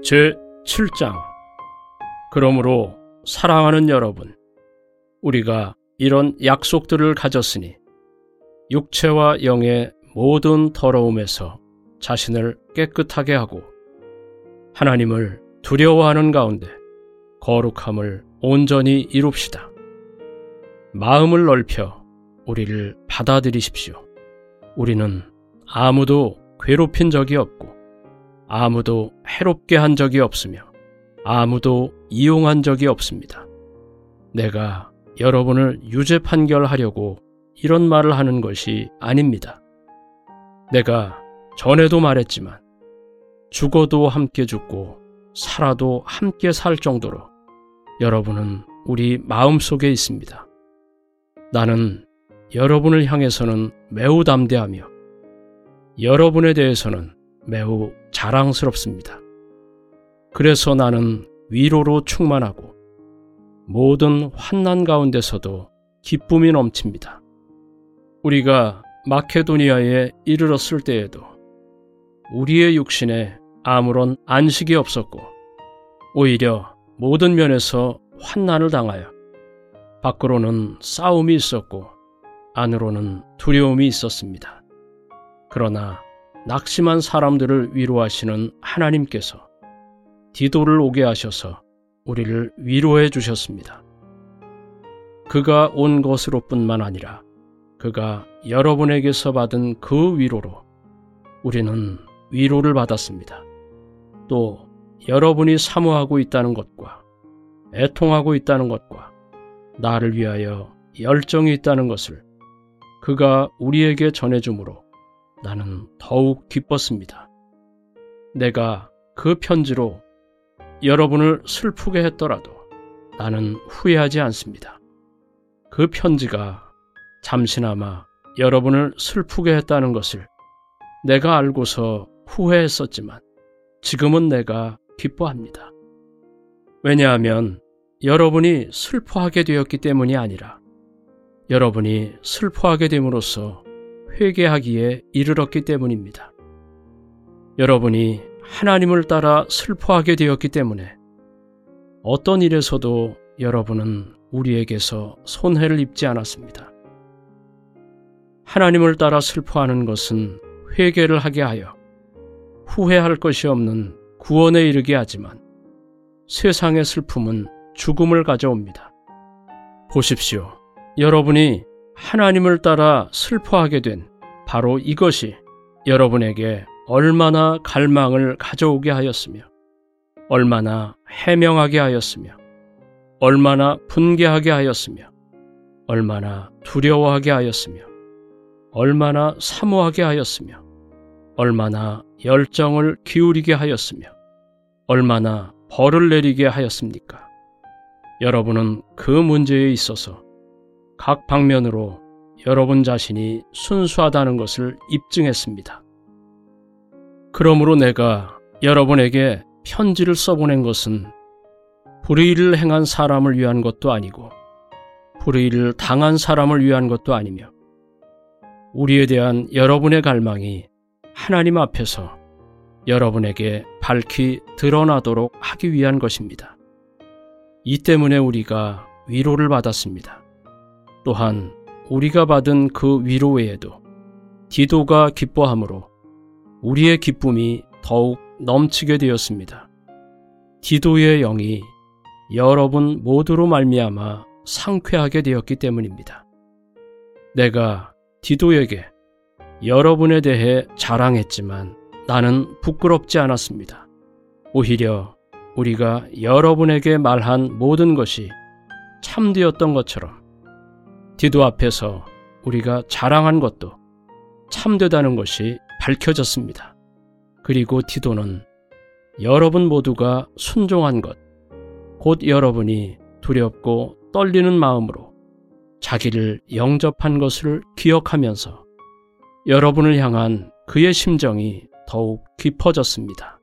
제7장. 그러므로 사랑하는 여러분, 우리가 이런 약속들을 가졌으니 육체와 영의 모든 더러움에서 자신을 깨끗하게 하고 하나님을 두려워하는 가운데 거룩함을 온전히 이룹시다. 마음을 넓혀 우리를 받아들이십시오. 우리는 아무도 괴롭힌 적이 없고 아무도 해롭게 한 적이 없으며 아무도 이용한 적이 없습니다. 내가 여러분을 유죄 판결하려고 이런 말을 하는 것이 아닙니다. 내가 전에도 말했지만 죽어도 함께 죽고 살아도 함께 살 정도로 여러분은 우리 마음속에 있습니다. 나는 여러분을 향해서는 매우 담대하며 여러분에 대해서는 매우 자랑스럽습니다. 그래서 나는 위로로 충만하고 모든 환난 가운데서도 기쁨이 넘칩니다. 우리가 마케도니아에 이르렀을 때에도 우리의 육신에 아무런 안식이 없었고 오히려 모든 면에서 환난을 당하여 밖으로는 싸움이 있었고 안으로는 두려움이 있었습니다. 그러나 낙심한 사람들을 위로하시는 하나님께서 디도를 오게 하셔서 우리를 위로해 주셨습니다. 그가 온 것으로 뿐만 아니라 그가 여러분에게서 받은 그 위로로 우리는 위로를 받았습니다. 또 여러분이 사모하고 있다는 것과 애통하고 있다는 것과 나를 위하여 열정이 있다는 것을 그가 우리에게 전해주므로 나는 더욱 기뻤습니다. 내가 그 편지로 여러분을 슬프게 했더라도 나는 후회하지 않습니다. 그 편지가 잠시나마 여러분을 슬프게 했다는 것을 내가 알고서 후회했었지만 지금은 내가 기뻐합니다. 왜냐하면 여러분이 슬퍼하게 되었기 때문이 아니라 여러분이 슬퍼하게 됨으로써 회개하기에 이르렀기 때문입니다. 여러분이 하나님을 따라 슬퍼하게 되었기 때문에 어떤 일에서도 여러분은 우리에게서 손해를 입지 않았습니다. 하나님을 따라 슬퍼하는 것은 회개를 하게 하여 후회할 것이 없는 구원에 이르게 하지만 세상의 슬픔은 죽음을 가져옵니다. 보십시오. 여러분이 하나님을 따라 슬퍼하게 된 바로 이것이 여러분에게 얼마나 갈망을 가져오게 하였으며 얼마나 해명하게 하였으며 얼마나 분개하게 하였으며 얼마나 두려워하게 하였으며 얼마나 사모하게 하였으며 얼마나 열정을 기울이게 하였으며 얼마나 벌을 내리게 하였습니까? 여러분은 그 문제에 있어서 각 방면으로 여러분 자신이 순수하다는 것을 입증했습니다. 그러므로 내가 여러분에게 편지를 써보낸 것은 불의를 행한 사람을 위한 것도 아니고 불의를 당한 사람을 위한 것도 아니며 우리에 대한 여러분의 갈망이 하나님 앞에서 여러분에게 밝히 드러나도록 하기 위한 것입니다. 이 때문에 우리가 위로를 받았습니다. 또한 우리가 받은 그 위로 외에도 디도가 기뻐함으로 우리의 기쁨이 더욱 넘치게 되었습니다. 디도의 영이 여러분 모두로 말미암아 상쾌하게 되었기 때문입니다. 내가 디도에게 여러분에 대해 자랑했지만 나는 부끄럽지 않았습니다. 오히려 우리가 여러분에게 말한 모든 것이 참되었던 것처럼 디도 앞에서 우리가 자랑한 것도 참되다는 것이 밝혀졌습니다. 그리고 디도는 여러분 모두가 순종한 것, 곧 여러분이 두렵고 떨리는 마음으로 자기를 영접한 것을 기억하면서 여러분을 향한 그의 심정이 더욱 깊어졌습니다.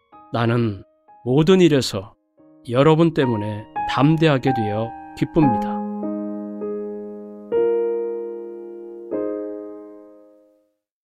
나는 모든 일에서 여러분 때문에 담대하게 되어 기쁩니다.